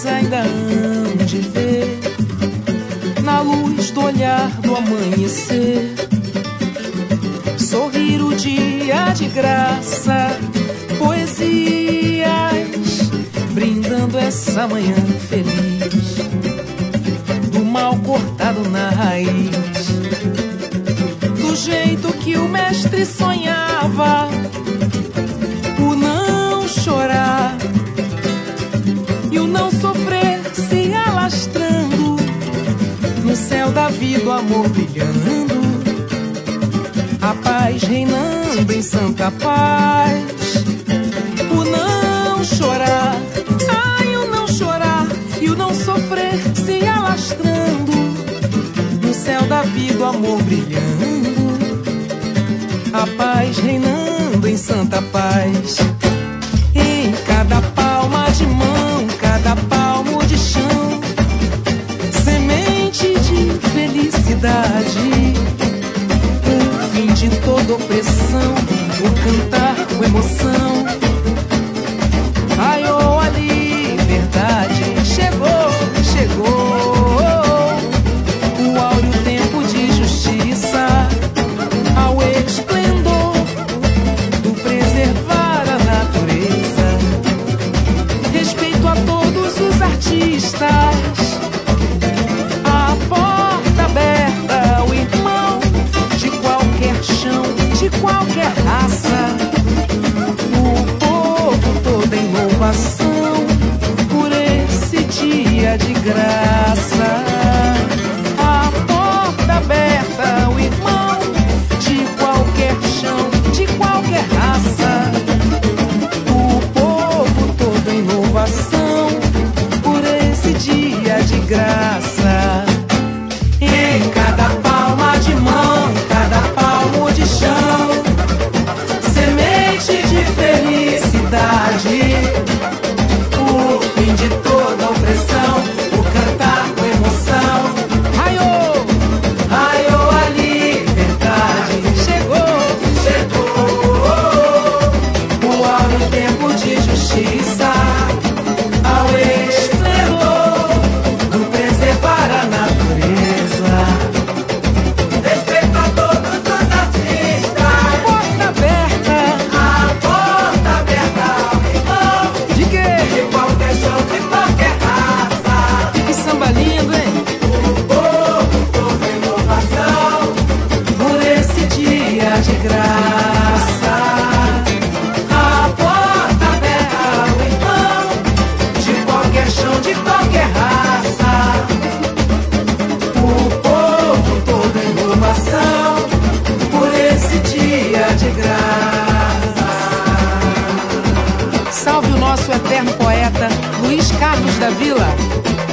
talvez ainda hão de ver, na luz do olhar do amanhecer, sorrir o dia de graça, poesias brindando essa manhã feliz, do mal cortado na raiz, do jeito que o mestre sonhava, o não chorar e o não sofrer se alastrando, no céu da vida o amor brilhando, a paz reinando em santa paz, o não chorar, ai, o não chorar e o não sofrer se alastrando, no céu da vida o amor brilhando, a paz reinando em santa paz. Em cada palma de mão, cada palmo de chão, semente de felicidade, o fim de toda opressão, o cantar com emoção. Ai, oh, a liberdade chegou, chegou, o áureo tempo de justiça, ao esplendor do preservar a natureza, respeito a todos os artistas, a porta aberta, o irmão de qualquer chão, de qualquer raça, o povo todo em louvação por esse dia de graça. A porta aberta, o irmão de qualquer chão, de qualquer raça, o povo todo em louvação por esse dia de graça. Em cada palma de mão, cada palmo de chão, semente de felicidade, o fim de toda opressão, o cantar com emoção. Ai, oh, a liberdade chegou, chegou, o áureo tempo de justiça, ao esplendor do preservar a natureza, respeito a todos os artistas, a porta aberta ao irmão, de quê? De qualquer chão, de qualquer raça. E que samba lindo, hein? O povo todo em louvação por esse dia de graça. A porta aberta ao irmão, de qualquer chão, de qualquer raça, o povo todo em louvação por esse dia de graça. Salve o nosso eterno poeta Luiz Carlos da Vila.